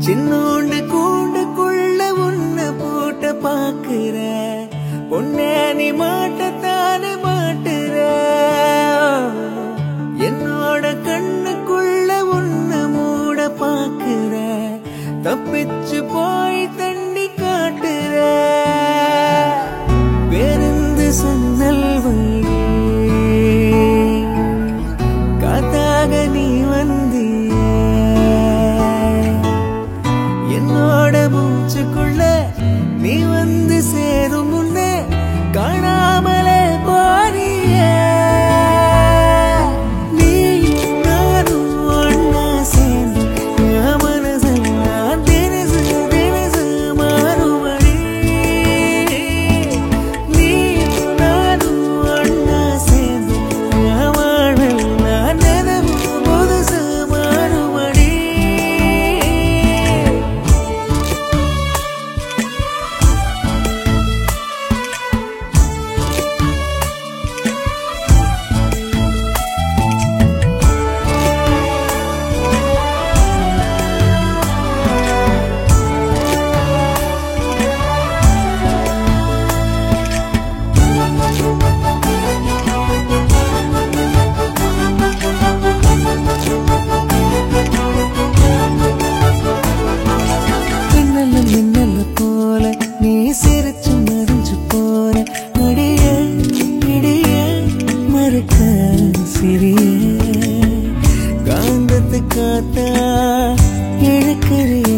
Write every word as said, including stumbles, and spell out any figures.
சின்னோண்டு கூண்டுக்குள்ள உன்னை போட்ட பாக்குற பொண்ணே நீ மாட்டத்தானே மாட்டுற என்னோட கண்ணுக்குள்ள உன்னை மூட பாக்குற தப்பிச்சு போய் தண்ணி காட்டுற பேருந்து சன்னல் வழி காத்தாக நீ வந்திய என்னோட மூச்சுக்குள்ள நீ வந்து சேரும் முன்னே காணாமலே போறிய நீ நானும் ஒன்னா சேர்ந்து என் மனசெல்லாம் தினசு தினசு மாறுபடி நீ நானும் ஒன்னா சேர்ந்து என் வாழ்வெல்லாம் நினைவு புதுசு மாறுபடி நீ சிரிச்சு மறைஞ்சு போற அடிய இடிய மறுக்க சிறிய காந்தத்து காத்தா இழக்கிறிய